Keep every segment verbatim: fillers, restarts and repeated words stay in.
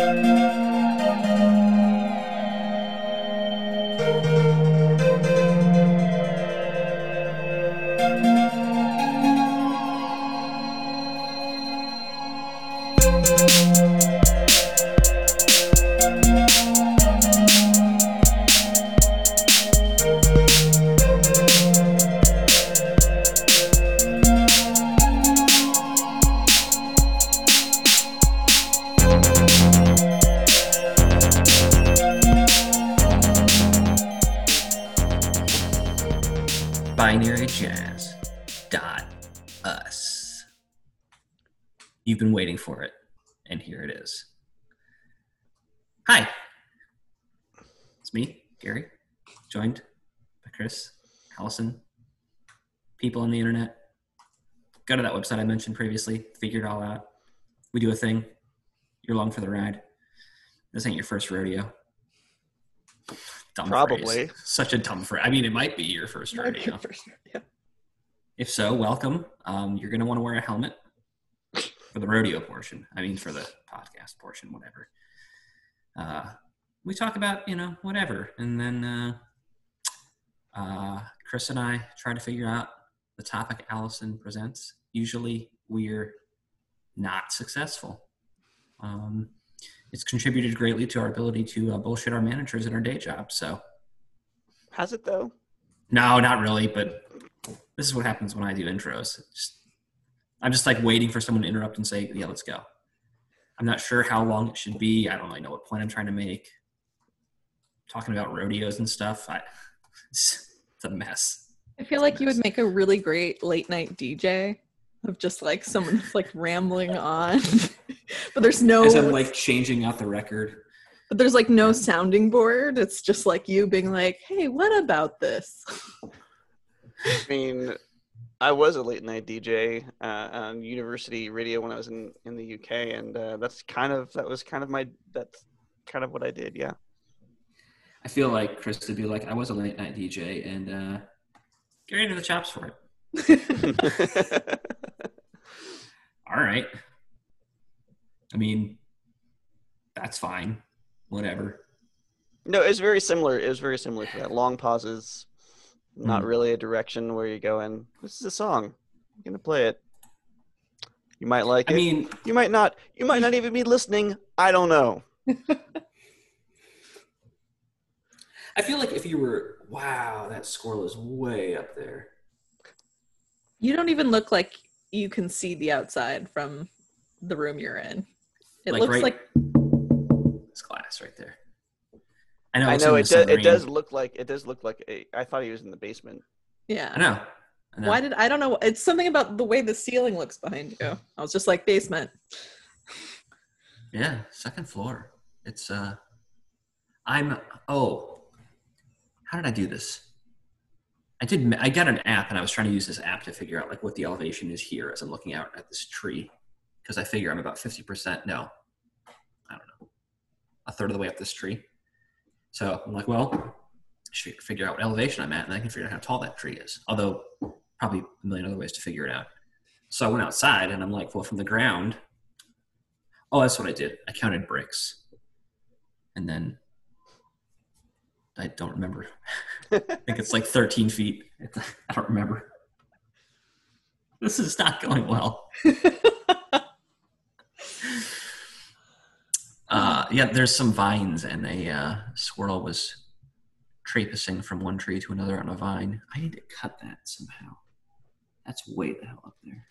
binary jazz dot us. You've been waiting for it, and here it is. Hi, it's me, Gary, joined by Chris, Allison, people on the internet. Go to that website I mentioned previously, figure it all out. We do a thing. You're along for the ride. This ain't your first rodeo. Dumb Probably. Phrase. Such a dumb phrase. I mean, it might be your first rodeo. First rodeo. If so, welcome. Um, you're going to want to wear a helmet for the rodeo portion. I mean, for the podcast portion, whatever. Uh, we talk about, you know, whatever. And then uh, uh, Chris and I try to figure out the topic Allison presents. Usually we're not successful. Um, it's contributed greatly to our ability to uh, bullshit our managers in our day job. So, has it though? No, not really. But this is what happens when I do intros. Just, I'm just like waiting for someone to interrupt and say, "Yeah, let's go." I'm not sure how long it should be. I don't really know what point I'm trying to make. Talking about rodeos and stuff, I, it's, it's a mess. I feel like you would make a really great late night D J of just like someone that's like rambling on, but there's no. As I'm like changing out the record. But there's like no sounding board. It's just like you being like, "Hey, what about this?" I mean, I was a late night D J uh, on university radio when I was in, in the U K, and uh, that's kind of that was kind of my that's kind of what I did. Yeah. I feel like Chris would be like, I was a late night D J, and uh, get into the chops for it. All right. I mean, that's fine. Whatever. No, it's very similar. It was very similar to that. Long pauses, not mm. really a direction where you go in. This is a song. I'm gonna play it. You might like I it. I mean, you might not. You might not even be listening. I don't know. I feel like if you were, wow, that squirrel is way up there. You don't even look like you can see the outside from the room you're in. It like looks right, like this glass right there. I know. I know it does. It does look like it does look like. A, I thought he was in the basement. Yeah. I know. I know. Why did I don't know? It's something about the way the ceiling looks behind you. I was just like basement. Yeah, second floor. It's uh, I'm oh, how did I do this? I did. I got an app, and I was trying to use this app to figure out like what the elevation is here as I'm looking out at this tree, because I figure I'm about fifty percent. No, I don't know, a third of the way up this tree. So I'm like, well, I should figure out what elevation I'm at, and I can figure out how tall that tree is. Although probably a million other ways to figure it out. So I went outside, and I'm like, well, from the ground. Oh, that's what I did. I counted bricks, and then. I don't remember. I think it's like thirteen feet. I don't remember. This is not going well. uh, yeah, there's some vines, and a uh, squirrel was traipsing from one tree to another on a vine. I need to cut that somehow. That's way the hell up there.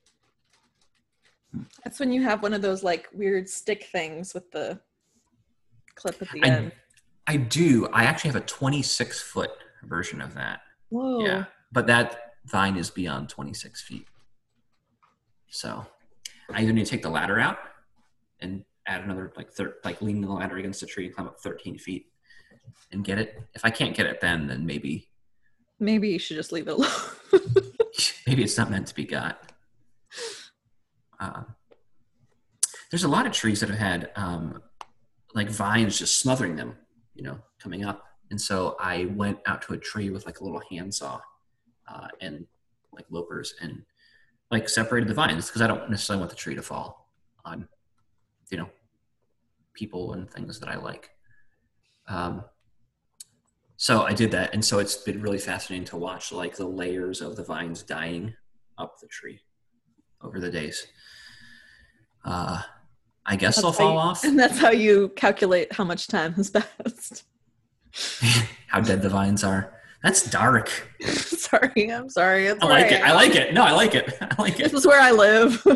That's when you have one of those like weird stick things with the clip at the I, end. I do. I actually have a twenty-six foot version of that. Whoa. Yeah. But that vine is beyond twenty-six feet. So I either need to take the ladder out and add another, like, thir- like lean the ladder against the tree, climb up thirteen feet and get it. If I can't get it then, then maybe. Maybe you should just leave it alone. Maybe it's not meant to be got. Uh, there's a lot of trees that have had, um, like, vines just smothering them. You know, coming up. And so I went out to a tree with like a little handsaw uh, and like loppers and like separated the vines because I don't necessarily want the tree to fall on, you know, people and things that I like. Um, so I did that, and so it's been really fascinating to watch like the layers of the vines dying up the tree over the days. Uh, I guess That's they'll how fall you- off. And that's how you calculate how much time has passed. How dead the vines are. That's dark. Sorry, I'm sorry. It's I where like it. I am. like it. No, I like it. I like This it. is where I live.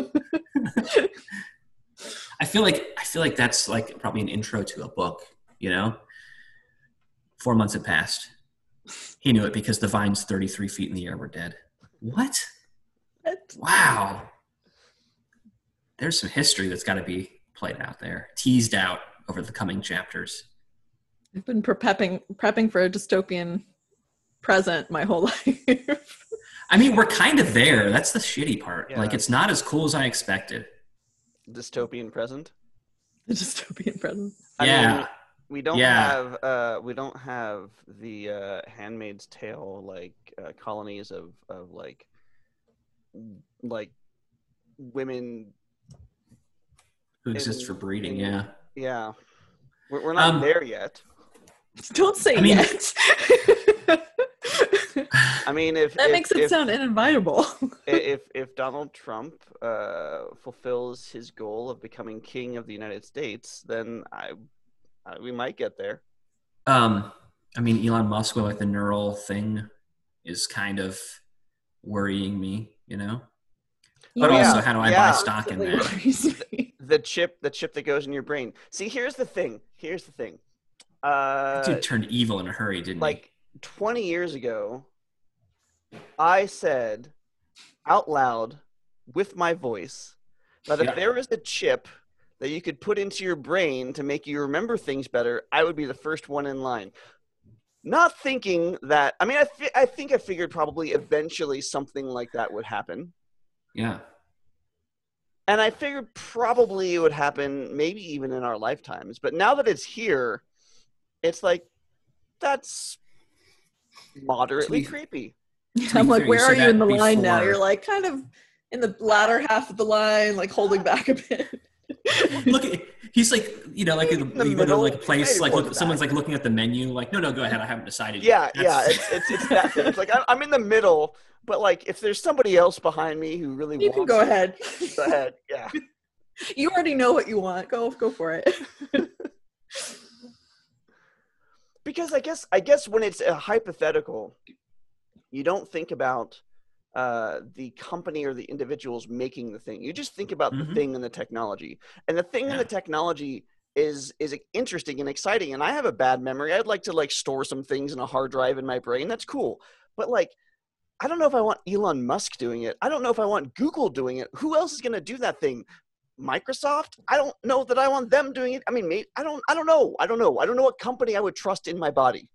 I feel like I feel like that's like probably an intro to a book, you know? Four months had passed. He knew it because the vines thirty-three feet in the air were dead. What? Wow. There's some history that's got to be played out there, teased out over the coming chapters. I've been prepping prepping for a dystopian present my whole life. I mean, we're kind of there. That's the shitty part. Yeah. Like, it's not as cool as I expected. Dystopian present. The dystopian present. I Yeah. mean, we don't Yeah. have uh, we don't have the uh, Handmaid's Tale like uh, colonies of of like like women. Who exists in- for breeding, in- yeah. Yeah, we're, we're not Um, there yet. Don't say I mean- yet. I mean, if That if, makes it if, sound uninvitable. if if Donald Trump uh, fulfills his goal of becoming king of the United States, then I, I we might get there. Um, I mean, Elon Musk with like the neural thing is kind of worrying me, you know? But Oh, yeah. also, how do I Yeah. buy stock in that? that? The chip, the chip that goes in your brain. See, here's the thing. Here's the thing. Uh, Dude turned evil in a hurry, didn't like twenty years ago, I said out loud with my voice that Yeah. if there was a chip that you could put into your brain to make you remember things better, I would be the first one in line. Not thinking that, I mean, I, fi- I think I figured probably eventually something like that would happen. he? Yeah. And I figured probably it would happen maybe even in our lifetimes. But now that it's here, it's like, that's moderately To be- creepy. I'm be like, fair, you where said are you that in the line now? before. You're like kind of in the latter half of the line, like holding back a bit. Look, at, he's like, you know, like, In in the you go to like a middle, place, maybe like towards look, the someone's back. like looking at the menu, like, no, no, go ahead, I haven't decided Yeah, yet. yeah, That's- it's it's, it's that thing. It's like I, I'm in the middle, but like if there's somebody else behind me who really You wants can go it, ahead. go ahead. Yeah. You already know what you want. Go go for it. Because I guess I guess when it's a hypothetical, you don't think about uh, the company or the individuals making the thing. You just think about Mhm. the thing and the technology. And the thing and the Yeah. technology is is interesting and exciting. And I have a bad memory. I'd like to like store some things in a hard drive in my brain. That's cool. But like, I don't know if I want Elon Musk doing it. I don't know if I want Google doing it. Who else is going to do that thing? Microsoft? I don't know that I want them doing it. I mean, maybe, I don't. I don't know. I don't know. I don't know what company I would trust in my body.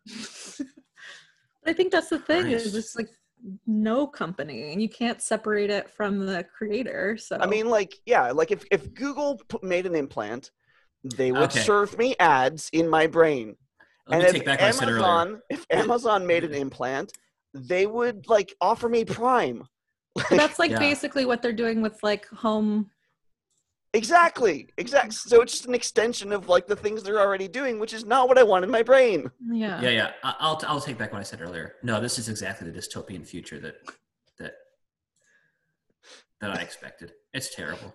I think that's the thing is Christ. it's like no company, and you can't separate it from the creator. So I mean, like, yeah, like if if Google put, made an implant, they would Okay. serve me ads in my brain. Let and me if take back what I said earlier. Amazon, if Amazon made an implant, they would like offer me Prime. But that's like Yeah. basically what they're doing with like home. Exactly, exactly. So it's just an extension of like the things they're already doing, which is not what I want in my brain. Yeah. Yeah, yeah. I- I'll I'll take back what I said earlier. No, this is exactly the dystopian future that that that I expected. It's terrible.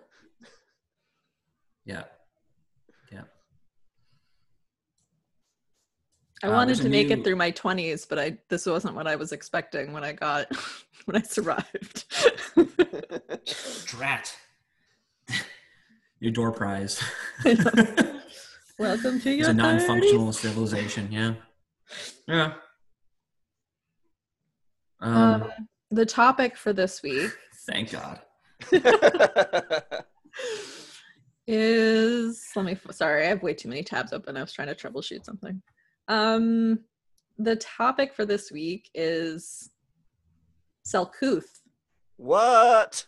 Yeah, yeah. I Uh, wanted there's a to make new- it through my twenties, but I this wasn't what I was expecting when I got when I survived. Drat. Your door prize. Welcome to It's your a non-functional thirties. civilization. Yeah. Yeah. Um, Um, the topic for this week thank God. is let me sorry, I have way too many tabs open. I was trying to troubleshoot something. Um, the topic for this week is Selkuth. What?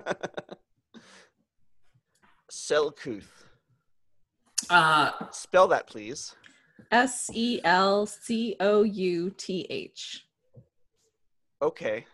Selkuth. Uh, Spell that, please. S E L C O U T H. Okay.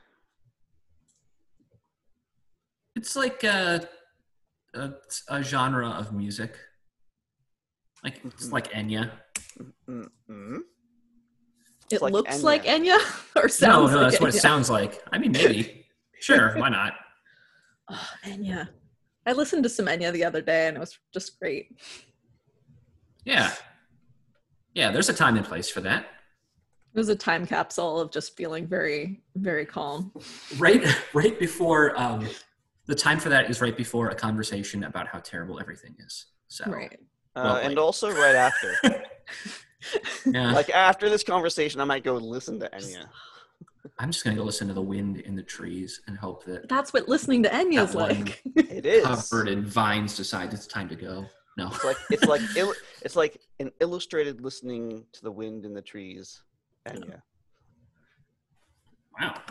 it's like a, a, a genre of music. Like it's like Enya. Mm-hmm. It like looks Enya. like Enya, or No, sounds no, like that's what it Enya? sounds like. I mean, maybe. Sure, why not? Oh, Enya. I listened to some Enya the other day, and it was just great. Yeah. Yeah, there's a time and place for that. It was a time capsule of just feeling very, very calm. Right, right before um, the time for that is right before a conversation about how terrible everything is. So, Right. Uh, Well, and like- also right after. yeah, Like after this conversation, I might go listen to Enya. I'm just gonna go listen to the wind in the trees and hope that That's what listening to Enya is That one. like. It is. covered in vines decides it's time to go. No, It's like it's like il- it's like an illustrated listening to the wind in the trees. Enya. wow.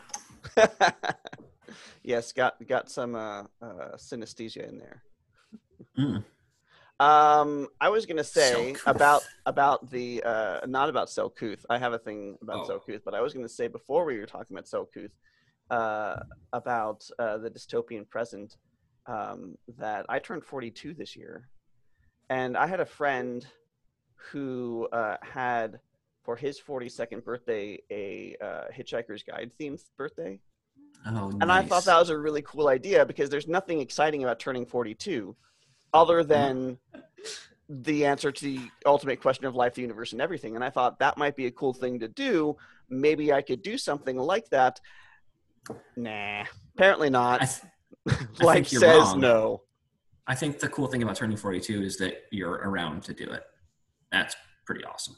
Yes, got got some uh, uh, synesthesia in there. Mm. Um, I was gonna say Selkuth. about about the uh, not about Selkuth. I have a thing about Oh. Selkuth, but I was gonna say before we were talking about Selkuth, uh, about uh, the dystopian present, um, that I turned forty-two this year, and I had a friend who uh, had for his forty-second birthday a uh, Hitchhiker's Guide themed birthday. Oh, And I thought nice. that was a really cool idea because there's nothing exciting about turning forty-two other than the answer to the ultimate question of life, the universe, and everything. And I thought that might be a cool thing to do. Maybe I could do something like that. Nah, apparently not. I, th- I Life think you're says wrong. no. I think the cool thing about turning forty-two is that you're around to do it. That's pretty awesome.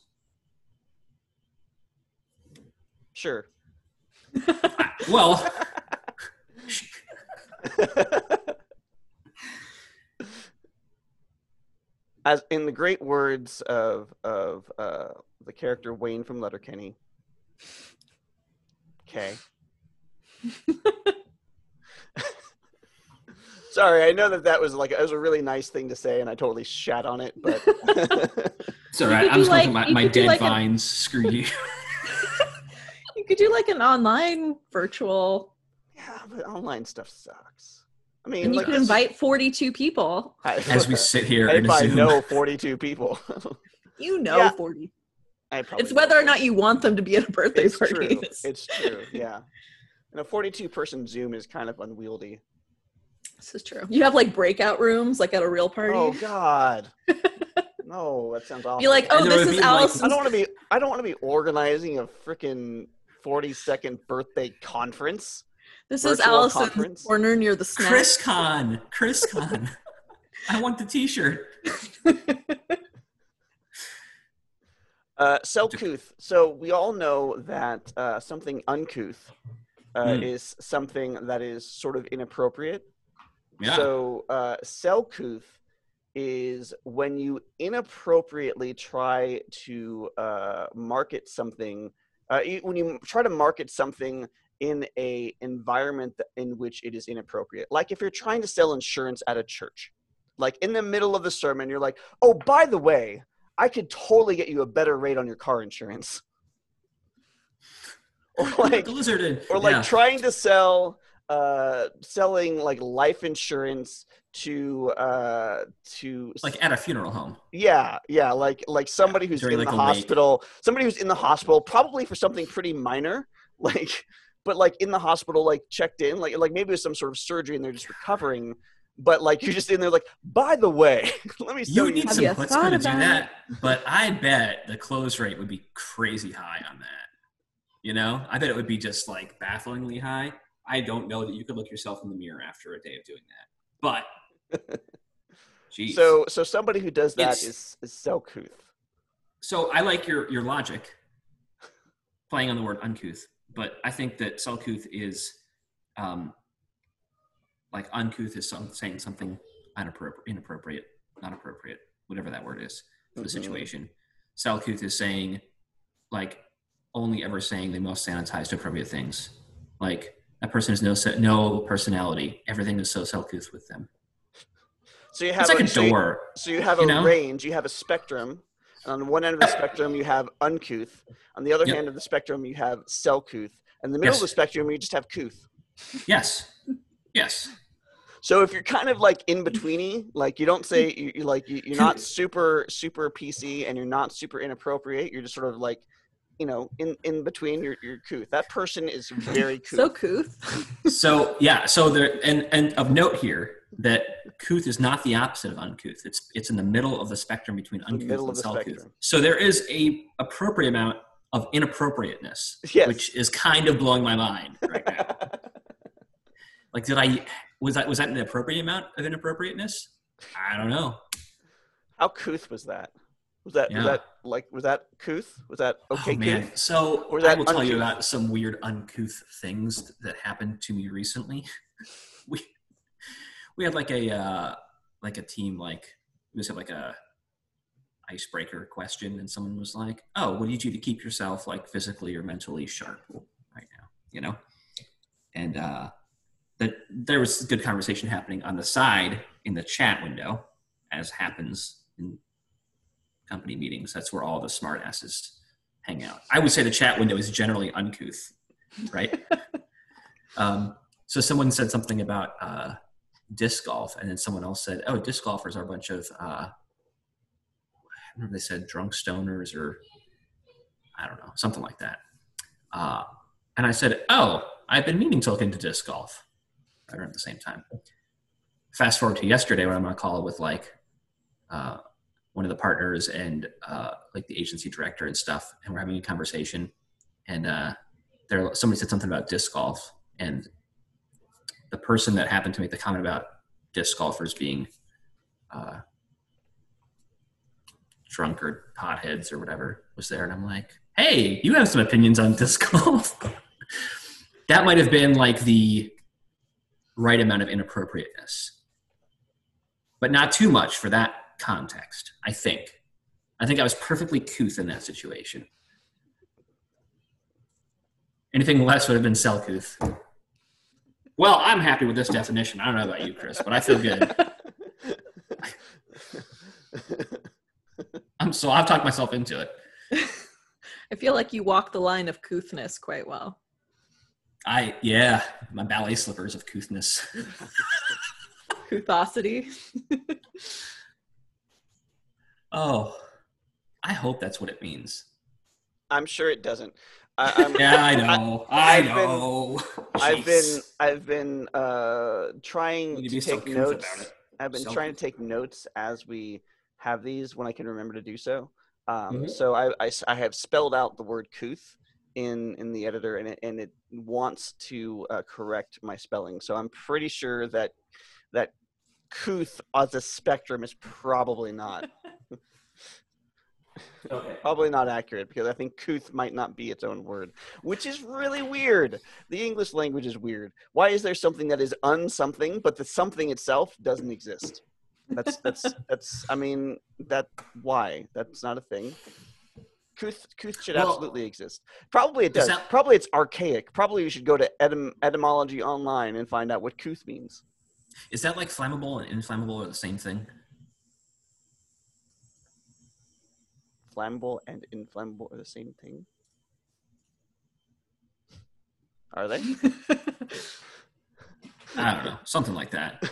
Sure. I- well, As in the great words of of uh, the character Wayne from Letterkenny. Okay. Sorry, I know that that was like it was a really nice thing to say, and I totally shat on it. But it's all right. could I'm do just going like- to my, you my could do dead like an- vines. Screw you. You could do like an online virtual, yeah, but online stuff sucks. I mean, and you like could this- invite forty-two people. As we sit here in if a I Zoom. know forty-two people, You know, Yeah. forty. I probably It's know whether or not forty. you want them to be at a birthday It's party. true. It's true. Yeah, and a forty-two person Zoom is kind of unwieldy. This is true. You have like breakout rooms, like at a real party. Oh God. No, that sounds awful. Be like, oh, And there this would is be, like- Allison's. I don't want to be. I don't want to be organizing a freaking forty-second birthday conference. This is virtual Allison's conference. corner near the snack. Chris Con. Chris Con. I want the T-shirt. Uh, Selcouth. So we all know that uh, something uncouth uh, Mm. is something that is sort of inappropriate. Yeah. So uh, Selcouth is when you inappropriately try to uh, market something. Uh, you- when you try to market something in a environment that, in which it is inappropriate. Like if you're trying to sell insurance at a church, like in the middle of the sermon, you're like, "Oh, by the way, I could totally get you a better rate on your car insurance." Or like, the lizard in. or like yeah. trying to sell, uh, selling like life insurance to, uh, to like at a funeral home. yeah, yeah, like like somebody who's during, in like, the a wake. hospital, somebody who's in the hospital, probably for something pretty minor, like, but like in the hospital, like checked in, like like maybe it was some sort of surgery and they're just recovering, but like you're just in there, like, by the way, let me show You you. need Have some you chutzpah thought to do about that, but I bet the close rate would be crazy high on that. You know, I bet it would be just like bafflingly high. I don't know that you could look yourself in the mirror after a day of doing that, but geez. So so somebody who does that It's- is is Selcouth. So I like your your logic, playing on the word uncouth, but I think that Selcouth is, um, like uncouth is some, saying something inappropriate, inappropriate, not appropriate, whatever that word is for the Mhm. situation. Selcouth is saying, like, only ever saying the most sanitized, appropriate things. Like that person has no se- no personality. Everything is so Selcouth with them. So you have It's like a so you- door. So you have you a know? range, you have a spectrum. And on one end of the spectrum, you have uncouth. On the other Yep. hand of the spectrum, you have Selcouth. And in the middle of Yes. the spectrum, you just have couth. Yes. Yes. So if you're kind of like in betweeny, like you don't say you, you like you, you're not super super P C and you're not super inappropriate. You're just sort of like, you know, in in between. You're you're couth. That person is very couth. So couth. So yeah, so there and and of note here that couth is not the opposite of uncouth. It's it's in the middle of the spectrum between uncouth middle and of the selcouth. spectrum. So there is a appropriate amount of inappropriateness, Yes. which is kind of blowing my mind right now. Like, did I was that was that an appropriate amount of inappropriateness? I don't know. How couth was that? Was that Yeah. was that like was that couth? Was that okay? Oh man! Couth? So Or I that will tell you uncouth? about some weird uncouth things that happened to me recently. we we had like a uh, like a team like we just had like a icebreaker question, and someone was like, "Oh, what do you do to keep yourself like physically or mentally sharp right now?" You know, and uh, that there was good conversation happening on the side in the chat window, as happens in company meetings. That's where all the smart asses hang out. I would say the chat window is generally uncouth, right? um, so someone said something about uh, disc golf, and then someone else said, "Oh, disc golfers are a bunch of." Uh, I remember they said drunk stoners or I don't know, something like that. Uh, and I said, "Oh, I've been meaning to look into disc golf." Right around the same time. Fast forward to yesterday when I'm on a call with like uh, one of the partners and uh, like the agency director and stuff, and we're having a conversation, and uh, there somebody said something about disc golf, and the person that happened to make the comment about disc golfers being uh, drunk or potheads or whatever was there, and I'm like, "Hey, you have some opinions on disc golf." That might have been like the right amount of inappropriateness, but not too much for that context. I think. I think I was perfectly couth in that situation. Anything less would have been selcouth. Well, I'm happy with this definition. I don't know about you, Chris, but I feel good. I'm so I've talked myself into it. I feel like you walk the line of couthness quite well. I yeah, my ballet slippers of couthness. Couthosity. Oh, I hope that's what it means. I'm sure it doesn't. I, I'm, Yeah, I know. I, I've been- know. I've Jeez. been I've been uh, trying You need to to be so take couth notes. about it. I've been So trying to couth. take notes as we have these when I can remember to do so. Um, Mhm. So I, I s- I have spelled out the word couth in in the editor, and it and it wants to uh, correct my spelling. So I'm pretty sure that that couth as a spectrum is probably not Okay. probably not accurate, because I think couth might not be its own word, which is really weird. The English language is weird. Why is there something that is unsomething, but the something itself doesn't exist? That's that's that's. I mean, that why? That's not a thing. Couth couth should Well, absolutely exist. Probably it does does. that- Probably it's archaic. Probably you should go to etym- etymology online and find out what couth means. Is that like flammable and inflammable are the same thing? Flammable and inflammable are the same thing. Are they? I don't know. Something like that.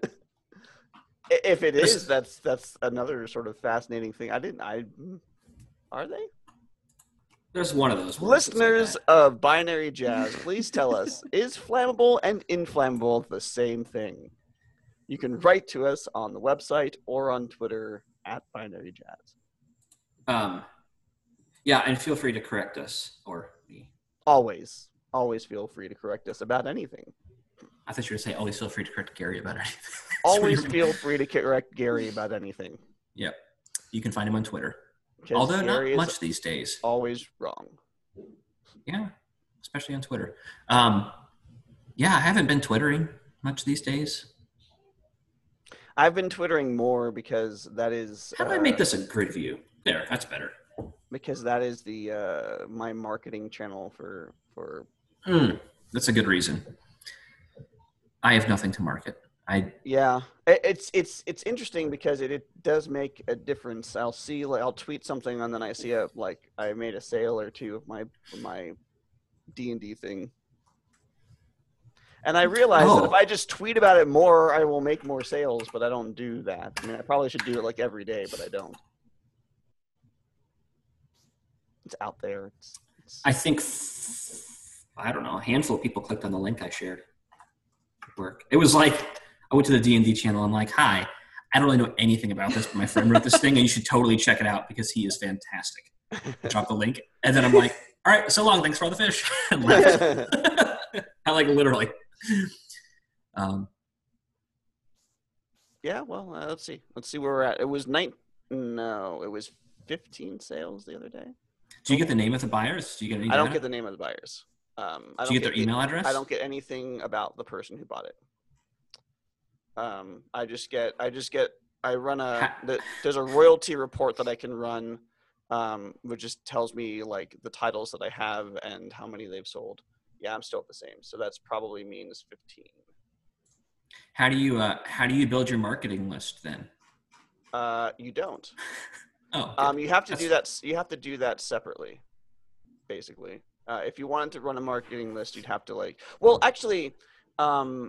If it There's- is, that's that's another sort of fascinating thing. I didn't. I are they? There's one of those words that's like Listeners that. of Binary Jazz, please tell us: is flammable and inflammable the same thing? You can write to us on the website or on Twitter at Binary Jazz. Um, yeah, and feel free to correct us or me. Always, always feel free to correct us about anything. I thought you were going to say always feel free to correct Gary about anything. Always Sorry. feel free to correct Gary about anything. Yep. You can find him on Twitter. 'Cause Although not Gary is much these days. always wrong. Yeah, especially on Twitter. Um, yeah, I haven't been Twittering much these days. I've been twittering more because that is How do I uh, make this a grid view? There, that's better. because that is the uh, my marketing channel for for Mm, that's a good reason. I have nothing to market. I yeah. It, it's it's it's interesting because it, it does make a difference. I'll see like I'll tweet something and then I see a like I made a sale or two of my of my D and D thing, And I realize that if Oh. I just tweet about it more, I will make more sales, but I don't do that. I mean, I probably should do it like every day, but I don't. It's out there. It's, it's... I think, f- I don't know, a handful of people clicked on the link I shared. Work. It was like, I went to the D and D channel. I'm like, hi, I don't really know anything about this, but my friend wrote this thing, and you should totally check it out because he is fantastic. Drop the link. And then I'm like, all right, so long. Thanks for all the fish. And left. I like literally. Um, yeah, well, uh, let's see. Let's see where we're at. It was nine. No, it was fifteen sales the other day. do you get the name of the buyers? Do you get any I don't data? get the name of the buyers. Um, I Do don't you get their the- email address? I don't get anything about the person who bought it. Um, I just get, I just get, I run a, Ha- the, there's a royalty report that I can run, um, which just tells me like the titles that I have and how many they've sold. Yeah, I'm still at the same. So that's probably means fifteen. How do you uh, how do you build your marketing list then? Uh, you don't. Oh, good. Um, you have to do That's- that. You have to do that separately, basically. Uh, if you wanted to run a marketing list, you'd have to like. Well, actually, um,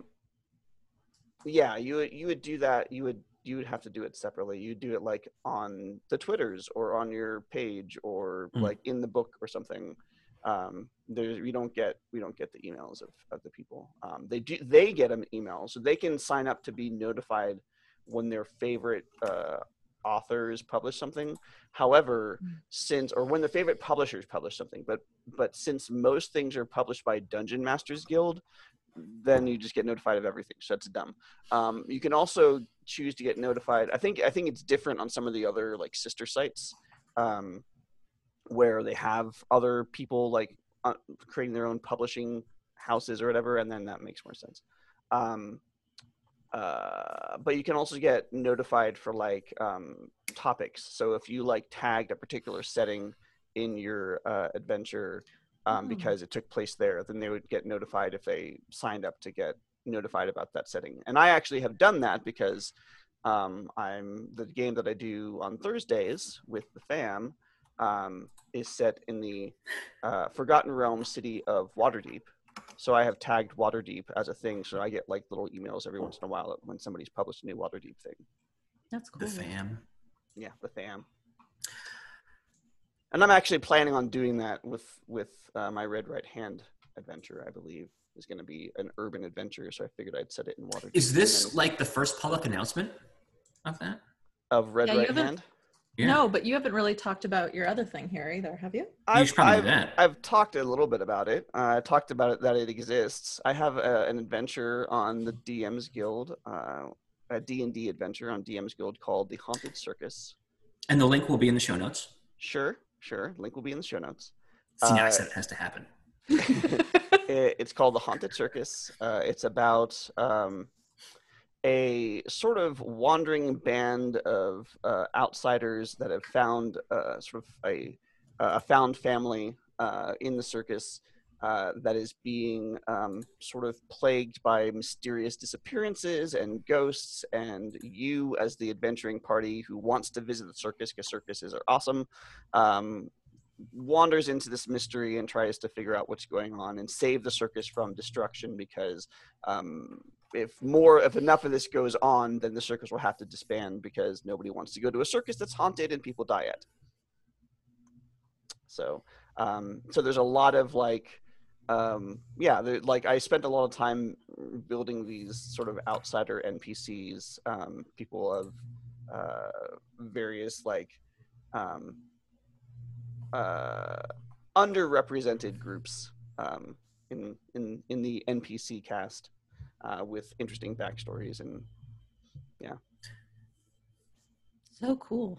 yeah, you would you would do that. You would you would have to do it separately. You would do it like on the Twitters or on your page or Mm. like in the book or something. Um, there we don't get we don't get the emails of, of the people. Um, they do they get an email, so they can sign up to be notified when their favorite uh, authors publish something. However, Mm. since or when the favorite publishers publish something, but but since most things are published by Dungeon Masters Guild, then you just get notified of everything. So that's dumb. Um, you can also choose to get notified. I think I think it's different on some of the other like sister sites, um, where they have other people like uh, creating their own publishing houses or whatever, and then that makes more sense. Um, uh, but you can also get notified for like um, topics. So if you like tagged a particular setting in your uh, adventure um, Oh. because it took place there, then they would get notified if they signed up to get notified about that setting. And I actually have done that because um, I'm the game that I do on Thursdays with the fam um, is set in the uh, Forgotten Realm city of Waterdeep. So I have tagged Waterdeep as a thing, so I get like little emails every once in a while when somebody's published a new Waterdeep thing. That's cool. The fam. Yeah, the fam. And I'm actually planning on doing that with with uh, my Red Right Hand adventure. I believe is going to be an urban adventure, so I figured I'd set it in Waterdeep. Is and this then- like the first public announcement of that? of Red Yeah, you Right haven't- Hand? Yeah. No, but you haven't really talked about your other thing here either, have you? You should probably I've, do that. I've talked a little bit about it. Uh, I talked about it that it exists. I have a, an adventure on the D M's Guild, uh, a D and D adventure on D M's Guild called The Haunted Circus. And the link will be in the show notes. Sure, sure. Link will be in the show notes. See, now I Uh, said it has to happen. It- it's called The Haunted Circus. Uh, it's about um, a sort of wandering band of uh, outsiders that have found uh, sort of a, a found family uh, in the circus uh, that is being um, sort of plagued by mysterious disappearances and ghosts. And you, as the adventuring party who wants to visit the circus, because circuses are awesome, um, wanders into this mystery and tries to figure out what's going on and save the circus from destruction, because um, if more if enough of this goes on, then the circus will have to disband because nobody wants to go to a circus that's haunted and people die at. So um, so there's a lot of like um, yeah there, like I spent a lot of time building these sort of outsider N P Cs, um, people of uh, various like um, uh, underrepresented groups um, in in in the N P C cast uh, with interesting backstories. And So cool.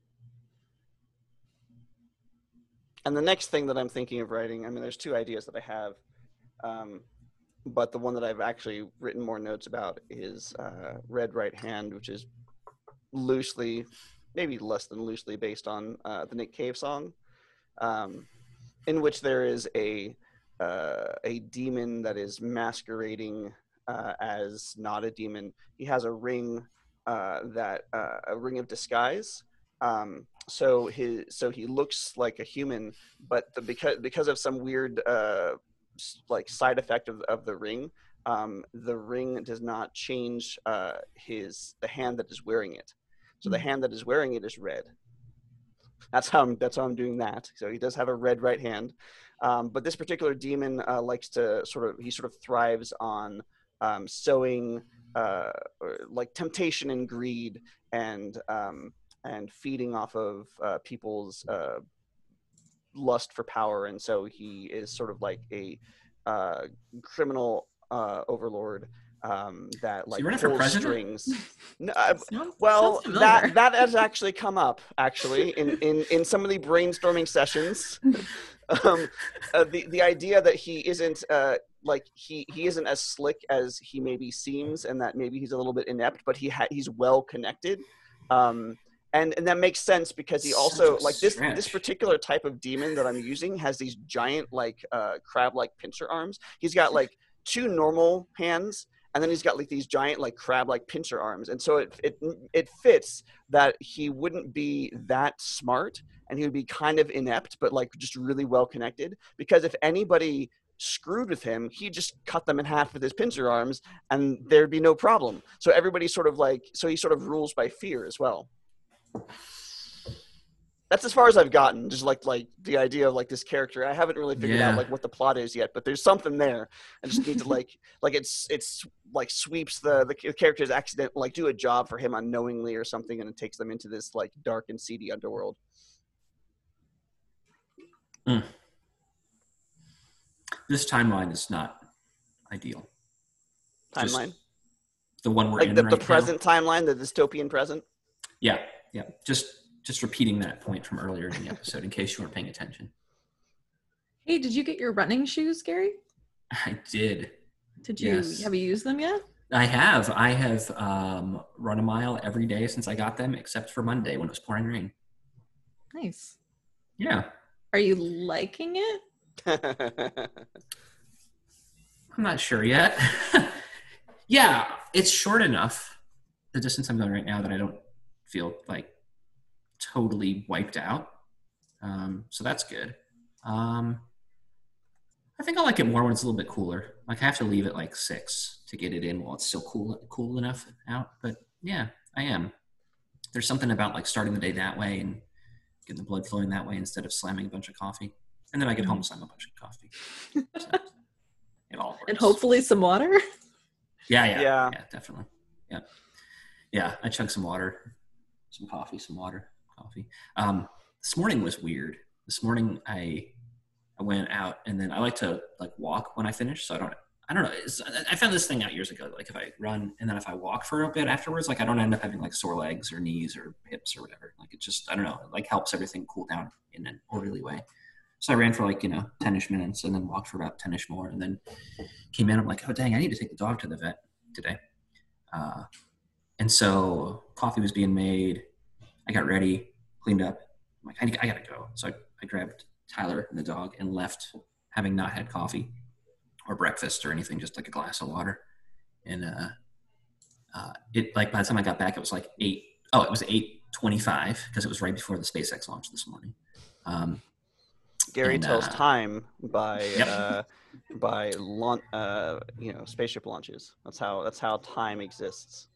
and the next thing that I'm thinking of writing, I mean, there's two ideas that I have, um, but the one that I've actually written more notes about is uh, Red Right Hand, which is loosely, maybe less than loosely, based on uh, the Nick Cave song. Um, in which there is a uh, a demon that is masquerading uh, as not a demon. He has a ring uh, that uh, a ring of disguise. Um, so his so he looks like a human, but the, because because of some weird uh, s- like side effect of of the ring, um, the ring does not change uh, his the hand that is wearing it. So the Mm. hand that is wearing it is red. That's how I'm, that's how I'm doing that. So he does have a red right hand. Um, but this particular demon uh, likes to sort of, he sort of thrives on um, sowing uh, like temptation and greed and um, and feeding off of uh, people's uh, lust for power. And so he is sort of like a uh, criminal uh, overlord um, that So like you're running for pulls president? strings. No, I- Sounds- well, sounds familiar. that that has actually come up actually in in in some of the brainstorming sessions. Um, uh, the the idea that he isn't uh, like he he isn't as slick as he maybe seems, and that maybe he's a little bit inept, but he ha- he's well connected, um, and and that makes sense because he also Such a like this stretch. this particular type of demon that I'm using has these giant like uh, crab like pincer arms. He's got like two normal hands. And then he's got like these giant like crab-like pincer arms, and so it it it fits that he wouldn't be that smart, and he would be kind of inept, but like just really well connected. Because if anybody screwed with him, he'd just cut them in half with his pincer arms, and there'd be no problem. So everybody sort of like so he sort of rules by fear as well. That's as far as I've gotten. Just like like the idea of like this character. I haven't really figured Yeah. out like what the plot is yet, but there's something there. I just need to like like it's it's like sweeps the the character's accident like do a job for him unknowingly or something, and it takes them into this like dark and seedy underworld. This timeline is not ideal. Just Timeline, the one we're like in the, right the now. present timeline, the dystopian present. Yeah, yeah. Just just repeating that point from earlier in the episode in case you weren't paying attention. Hey, did you get your running shoes, Gary? I did. Did you Yes. have you used them yet? I have. I have um, run a mile every day since I got them, except for Monday when it was pouring rain. Nice. Yeah. Are you liking it? I'm not sure yet. Yeah, it's short enough, the distance I'm going right now, that I don't feel like totally wiped out. Um, so that's good. Um, I think I like it more when it's a little bit cooler. Like I have to leave at like six to get it in while it's still cool cool enough out. But yeah, I am. There's something about like starting the day that way and getting the blood flowing that way instead of slamming a bunch of coffee. And then I get home and slam a bunch of coffee. So it all works. And hopefully some water. Yeah, yeah, Yeah. yeah, definitely. Yeah, yeah. I chugged some water, some coffee, some water, coffee. Um, this morning was weird. This morning I I went out and then I like to like walk when I finish, so I don't. I don't know. It's, I found this thing out years ago. Like if I run and then if I walk for a bit afterwards, like I don't end up having like sore legs or knees or hips or whatever. Like it just I don't know. It like helps everything cool down in an orderly way. So I ran for like, you know, ten-ish minutes and then walked for about ten-ish more and then came in. I'm like, oh, dang, I need to take the dog to the vet today. Uh, and so coffee was being made. I got ready, cleaned up. I'm like, I, I got to go. So I, I grabbed Tyler and the dog and left, having not had coffee or breakfast or anything, just like a glass of water. And uh, uh, it like by the time I got back, it was like eight. Oh, it was eight twenty-five because it was right before the SpaceX launch this morning. Um, Gary And, tells uh, time by Yep. uh, by launch, uh, you know, spaceship launches. That's how that's how time exists.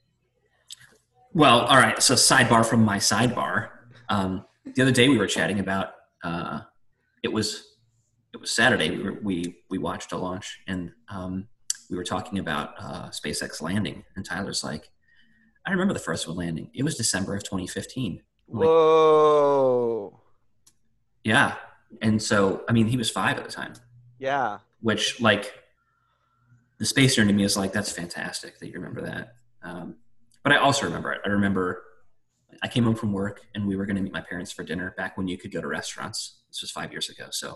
Well, all right. So sidebar from my sidebar. Um, the other day we were chatting about. Uh, it was it was Saturday. We were, we we watched a launch, and um, we were talking about uh, SpaceX landing. And Tyler's like, "I remember the first one landing. It was December of twenty fifteen." I'm like, Whoa! yeah. And so, I mean, he was five at the time, Yeah, which like the space nerd to me is like, that's fantastic that you remember that. Um, but I also remember it. I remember I came home from work and we were going to meet my parents for dinner back when you could go to restaurants. This was five years ago. So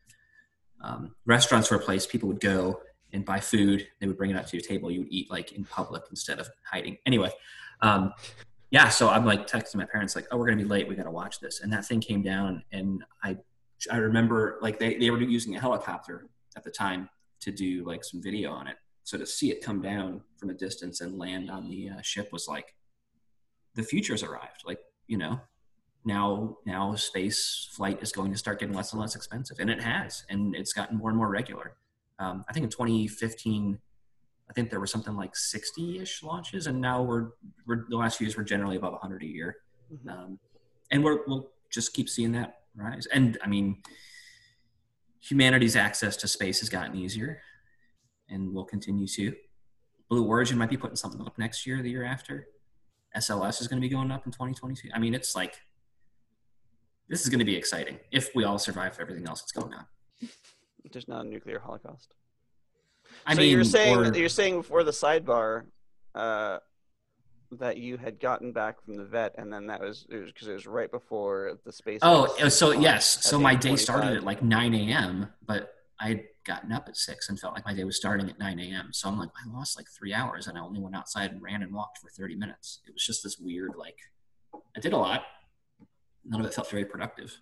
um, restaurants were a place people would go and buy food. They would bring it up to your table. You would eat like in public instead of hiding. Anyway, um, yeah. So I'm like texting my parents like, oh, we're going to be late. We got to watch this. And that thing came down and I, I remember like they, they were using a helicopter at the time to do like some video on it. So to see it come down from a distance and land on the uh, ship was like, the future's arrived. Like, you know, now, now space flight is going to start getting less and less expensive, and it has, and it's gotten more and more regular. Um, I think in twenty fifteen, I think there were something like sixty-ish launches, and now we're, we're the last few years we're generally above one hundred a year, Mhm. um, and we're, we'll just keep seeing that rise. And I mean, humanity's access to space has gotten easier, and will continue to. Blue Origin might be putting something up next year, the year after. S L S is going to be going up in twenty twenty-two. I mean, it's like this is going to be exciting if we all survive everything else that's going on. There's not a nuclear holocaust. I so mean, you're saying or- you're saying before the sidebar uh, that you had gotten back from the vet, and then that was it was because it was right before the space. Oh, so launch yes. at So my day eight started twenty-five. at like nine a.m., but I had gotten up at six and felt like my day was starting at nine a.m. So I'm like, I lost like three hours and I only went outside and ran and walked for thirty minutes. It was just this weird, like, I did a lot. None of it felt very productive.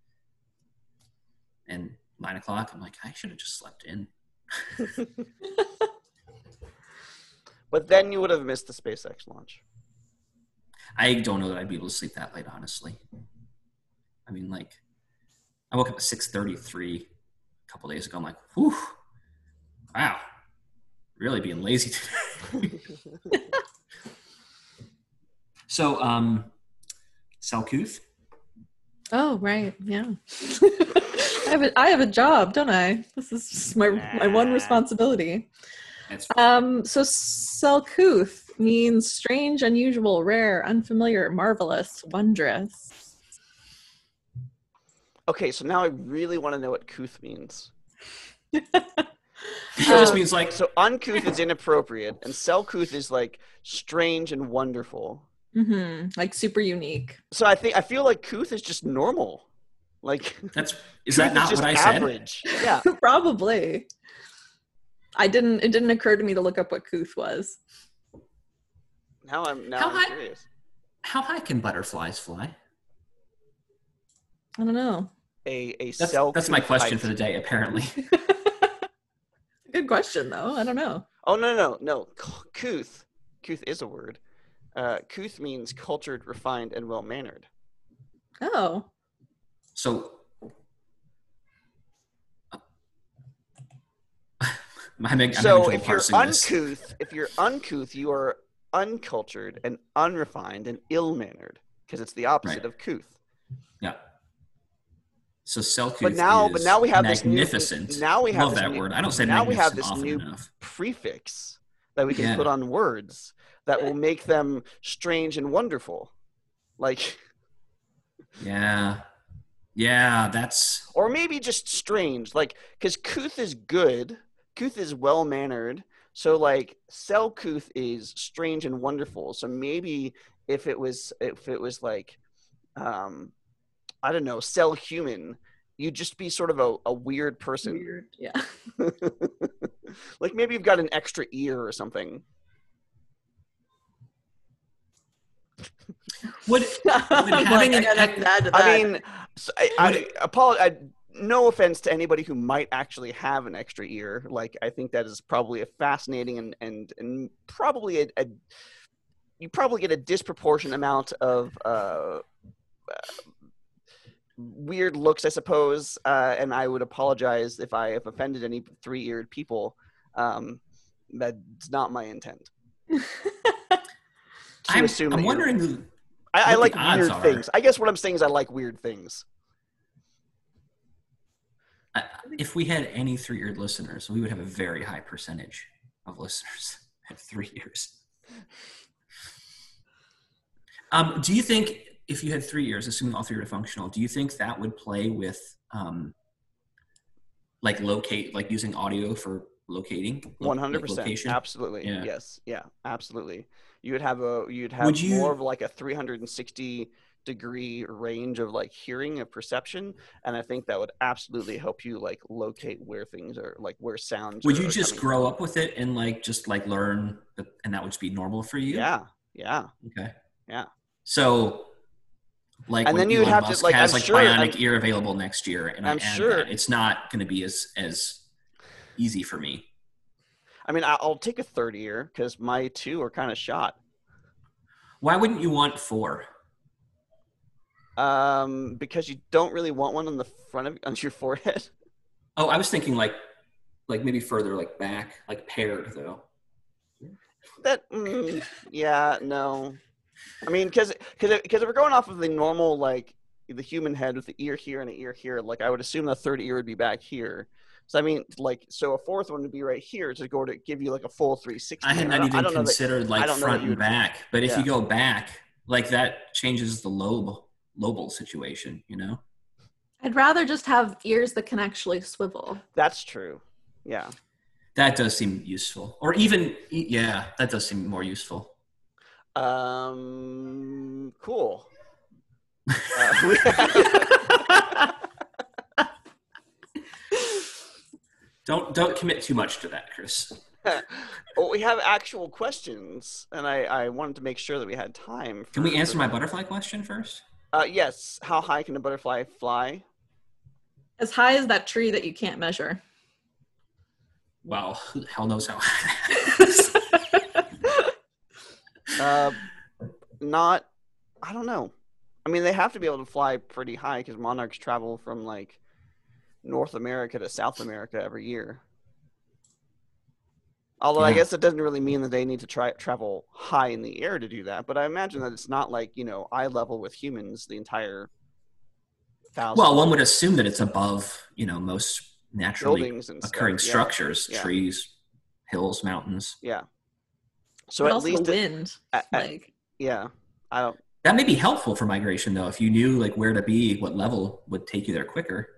And nine o'clock, I'm like, I should have just slept in. But then you would have missed the SpaceX launch. I don't know that I'd be able to sleep that late, honestly. I mean, like, I woke up at six thirty-three a couple days ago. I'm like, whew, wow, really being lazy today. So, um, Salkuth? Oh, right. Yeah. I have a, I have a job, don't I? This is just my, my one Nah. responsibility. That's Um, so Salkuth means strange, unusual, rare, unfamiliar, marvelous, wondrous. Okay, so now I really want to know what couth means. it just Um, means like, So uncouth is inappropriate, and selcouth is like strange and wonderful. hmm Like super unique. So I think I feel like couth is just normal. Like that's, is couth that not just what I said? average. Yeah. Probably. I didn't. It didn't occur to me to look up what couth was. Now I'm now How I'm high- curious. How high can butterflies fly? I don't know. A a That's, selcouth that's my question height. for the day, apparently. Good question, though. I don't know. Oh no no no couth. Couth is a word. Uh, couth means cultured, refined, and well mannered. Oh, So, I'm having, I'm So having if trouble you're parsing this. uncouth, if you're uncouth, you are uncultured and unrefined and ill-mannered because it's the opposite Right. of couth. Yeah. So Selkuth But now, is but now we have this magnificent. new. Now we have Love this that new, word. I don't say now we have magnificent this often new enough. prefix that we can Yeah. put on words that will make them strange and wonderful, like, Yeah. Yeah, that's or maybe just strange, like, because couth is good, couth is well mannered. So like selcouth is strange and wonderful. So maybe if it was if it was like um I don't know, sell human, you'd just be sort of a, a weird person. weird. Yeah. Like maybe you've got an extra ear or something. would I'm like, having I an got ec- nothing to add to I that. mean, so I, I, apolo- I no offense to anybody who might actually have an extra ear. Like I think that is probably a fascinating and and, and probably a, a you probably get a disproportionate amount of uh, weird looks, I suppose. Uh, and I would apologize if I have offended any three-eared people. Um, that's not my intent. To I'm, assume I'm that you're- wondering. I, I what like the odds weird are. things. I guess what I'm saying is I like weird things. uh, If we had any three-eared listeners, we would have a very high percentage of listeners at three years. Um, do you think if you had three years, assuming all three are functional, do you think that would play with um, like locate, like using audio for locating? Lo- One hundred like percent, location? absolutely. Yeah. Yes, yeah, absolutely. You would have a you'd have Would you- more of like a three hundred sixty degree range of like hearing and perception, and I think that would absolutely help you like locate where things are, like where sounds. Would are, you are just coming grow from. up with it and like just like learn, the, and that would just be normal for you? Yeah, yeah. Okay. Yeah. So, like, And when then you would Elon have to, Musk like, has I'm like sure- bionic I'm- ear available next year, and I I'm add sure- that, it's not going to be as as easy for me. I mean, I- I'll take a third ear because my two are kind of shot. Why wouldn't you want four? Um, because you don't really want one on the front of on your forehead. Oh, I was thinking like, like maybe further, like back, like paired though. That, mm, yeah, no. I mean, because because because if we're going off of the normal, like, the human head with the ear here and an ear here, like, I would assume the third ear would be back here. So I mean, like, so a fourth one would be right here to go to give you like a full three sixty. I had And not don't- even don't know that- considered I like don't know that front you and would- back, but if yeah. you go back, like that changes the lobe lobal situation, you know? I'd rather just have ears that can actually swivel. That's true. Yeah. That does seem useful. Or even, yeah, that does seem more useful. Um. Cool. Uh, we- Don't don't commit too much to that, Chris. well, we have actual questions, and I, I wanted to make sure that we had time. For, Can we answer for- my butterfly question first? Uh, yes. How high can a butterfly fly? As high as that tree that you can't measure. Well, who the hell knows how high that is? Uh, not. I don't know. I mean, they have to be able to fly pretty high because monarchs travel from like North America to South America every year. Although I Yeah. guess it doesn't really mean that they need to try travel high in the air to do that. But I imagine that it's not like, you know, eye level with humans the entire thousand Well, one would assume that it's above, you know, most naturally buildings and occurring stuff. Yeah. structures, Yeah. trees, hills, mountains. Yeah. So But at also least, the it- wind. I- I- like yeah. I don't. That may be helpful for migration, though, if you knew like where to be, what level would take you there quicker.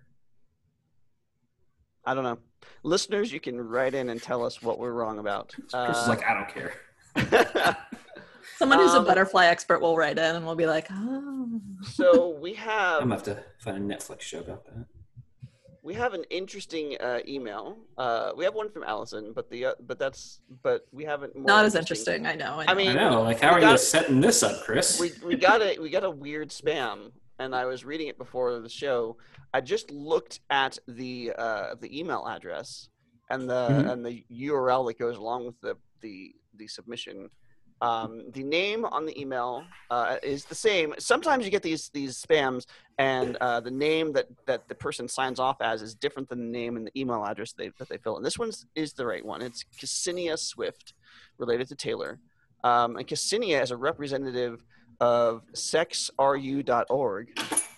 I don't know. Listeners, you can write in and tell us what we're wrong about. Chris is Uh, like, I don't care. someone who's um, a butterfly expert will write in and we'll be like, oh. so we I'm have gonna have to find a Netflix show about that. we have an interesting uh, email. Uh, we have one from Allison, but the uh, but that's but we haven't more Not as interesting. I know. I, know. I mean, I know. Like, how we are got- you setting this up, Chris? we we got a we got a weird spam, and I was reading it before the show. I just looked at the uh, the email address and the Mhm. and the U R L that goes along with the the the submission. Um, the name on the email uh, is the same. Sometimes you get these these spams, and uh, the name that, that the person signs off as is different than the name and the email address they, that they fill in. This one is the right one. It's Ksenia Swift, related to Taylor. Um, and Ksenia is a representative of sex R U dot org.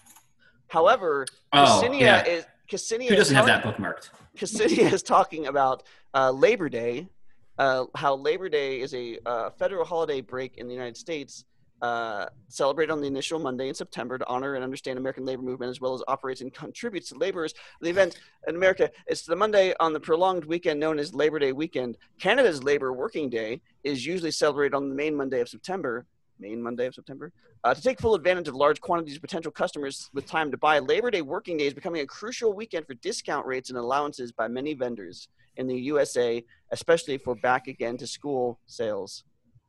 However, oh, Ksenia yeah. is Ksenia Who doesn't have talk- that bookmarked? Ksenia is talking about uh, Labor Day, uh, how Labor Day is a uh, federal holiday break in the United States, uh, celebrated on the initial Monday in September to honor and understand American labor movement, as well as operates and contributes to laborers. The event in America is the Monday on the prolonged weekend known as Labor Day weekend. Canada's Labor Working Day is usually celebrated on the main Monday of September. Main Monday of September. Uh, to take full advantage of large quantities of potential customers with time to buy, Labor Day working day is becoming a crucial weekend for discount rates and allowances by many vendors in the U S A, especially for back again to school sales.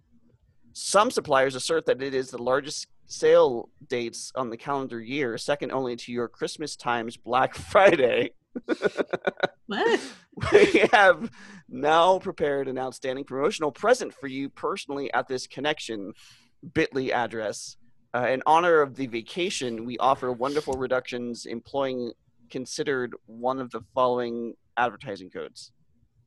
Some suppliers assert that it is the largest sale dates on the calendar year, second only to your Christmas times Black Friday. What? We have now prepared an outstanding promotional present for you personally at this connection bit.ly address. Uh, in honor of the vacation, we offer wonderful reductions employing considered one of the following advertising codes.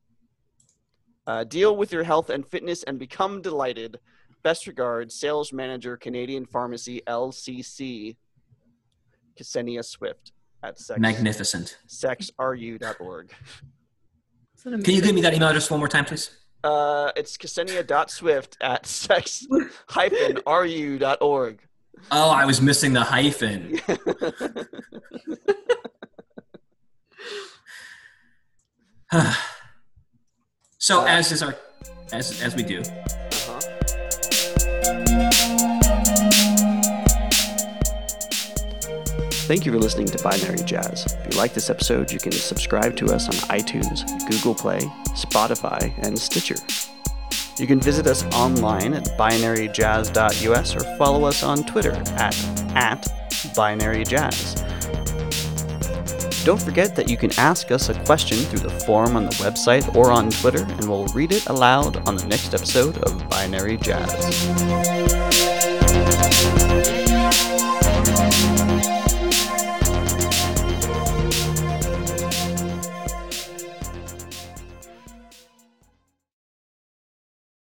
Uh, deal with your health and fitness and become delighted. Best regards, Sales Manager, Canadian Pharmacy, L C C, Ksenia Swift at sex, Magnificent. sex R U dot org. Isn't it Can you give me amazing? that email address one more time, please? Uh, it's Ksenia dot Swift at sex hyphen R U dot org. Oh, I was missing the hyphen. So as is our, as as we do. Uh-huh. Thank you for listening to Binary Jazz. If you like this episode, you can subscribe to us on iTunes, Google Play, Spotify, and Stitcher. You can visit us online at binary jazz dot U S or follow us on Twitter at, at BinaryJazz. Don't forget that you can ask us a question through the form on the website or on Twitter, and we'll read it aloud on the next episode of Binary Jazz.